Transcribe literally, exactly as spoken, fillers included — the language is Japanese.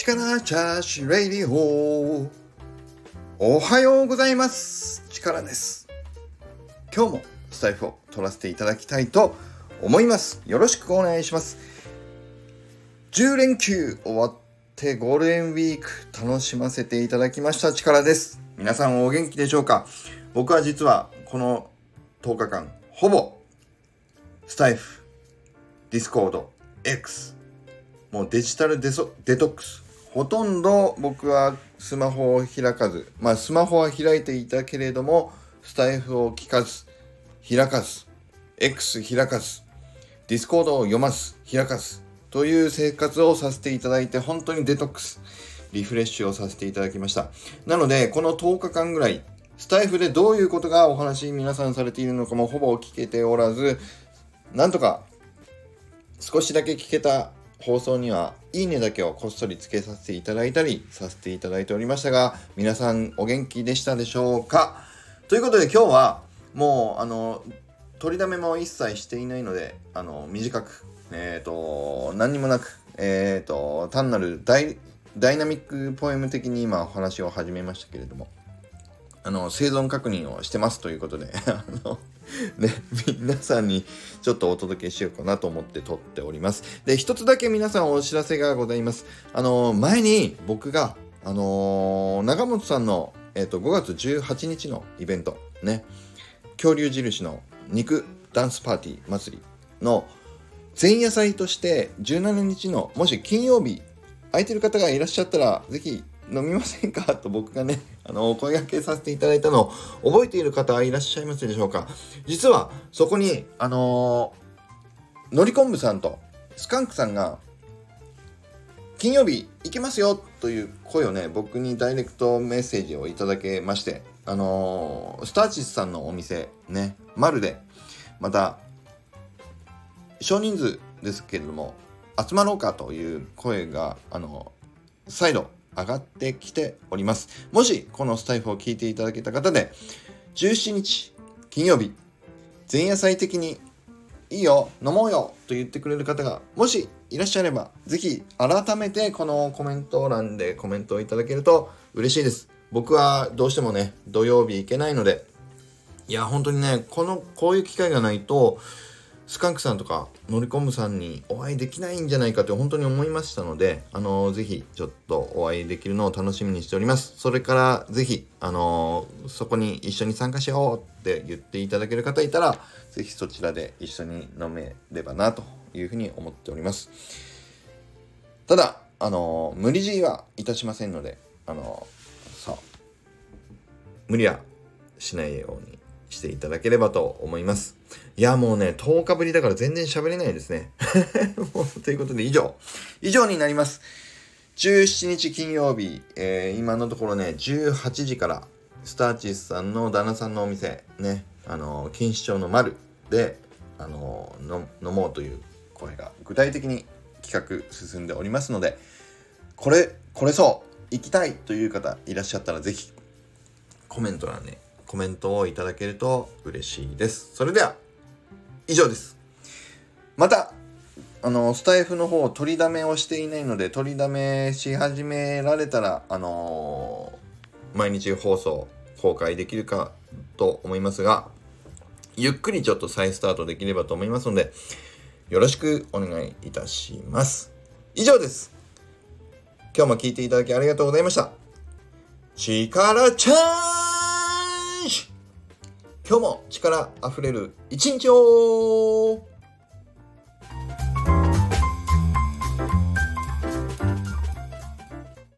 力チャーシュレディオ。おはようございます。力です。今日もスタイフを取らせていただきたいと思います。よろしくお願いします。じゅう連休終わってゴールデンウィーク楽しませていただきました力です。皆さんお元気でしょうか？僕は実はこのとおかかんほぼスタイフ、ディスコード、X、もうデジタルデソデトックス、ほとんど僕はスマホを開かず、まあスマホは開いていたけれどもスタイフを聞かず、開かず、X 開かず、ディスコードを読まず、開かずという生活をさせていただいて、本当にデトックス、リフレッシュをさせていただきました。なのでこのとおかかんぐらいスタイフでどういうことがお話皆さんされているのかもほぼ聞けておらず、なんとか少しだけ聞けた放送にはいいねだけをこっそりつけさせていただいたりさせていただいておりましたが、皆さんお元気でしたでしょうか？ということで今日はもうあの取りだめも一切していないので、あの短くえっ、ー、と何にもなくえっ、ー、と単なるダイ、ダイナミックポエム的に今お話を始めましたけれども、あの生存確認をしてますということであのね、皆さんにちょっとお届けしようかなと思って撮っております。で、一つだけ皆さんお知らせがございます。あの前に僕があの長本さんのえっとごがつじゅうはちにちのイベントね、恐竜印の肉ダンスパーティー祭りの前夜祭としてじゅうしちにちのもし金曜日空いてる方がいらっしゃったらぜひ飲みませんかと僕がねあの声掛けさせていただいたのを覚えている方はいらっしゃいますでしょうか？実はそこにあのー、のりこんぶさんとスカンクさんが金曜日行けますよという声をね僕にダイレクトメッセージをいただけまして、あのー、スターチスさんのお店ね丸でまた少人数ですけれども集まろうかという声があの再度上がってきております。もしこのスタイフを聞いていただけた方でじゅうしちにち金曜日前夜祭的にいいよ飲もうよと言ってくれる方がもしいらっしゃれば、ぜひ改めてこのコメント欄でコメントをいただけると嬉しいです。僕はどうしてもね土曜日行けないので、いや本当にねこのこういう機会がないとスカンクさんとかのりこむさんにお会いできないんじゃないかと本当に思いましたので、あのー、ぜひちょっとお会いできるのを楽しみにしております。それからぜひ、あのー、そこに一緒に参加しようって言っていただける方いたら、ぜひそちらで一緒に飲めればなというふうに思っております。ただ、あのー、無理強いはいたしませんので、あのー、そう無理はしないようにしていただければと思います。いやもうねとおかぶりだから全然喋れないですねもうということで以上以上になります。じゅうしちにち金曜日、えー、今のところねじゅうはちじからスターチスさんの旦那さんのお店ね、あの錦糸町の丸であのの飲もうという声が具体的に企画進んでおりますので、これこれそう行きたいという方いらっしゃったらぜひコメント欄でコメントをいただけると嬉しいです。それでは以上です。またあのスタイフの方取りだめをしていないので、取りだめし始められたらあのー、毎日放送公開できるかと思いますが、ゆっくりちょっと再スタートできればと思いますのでよろしくお願いいたします。以上です。今日も聞いていただきありがとうございました。力チャージ、今日も力あふれる一日を。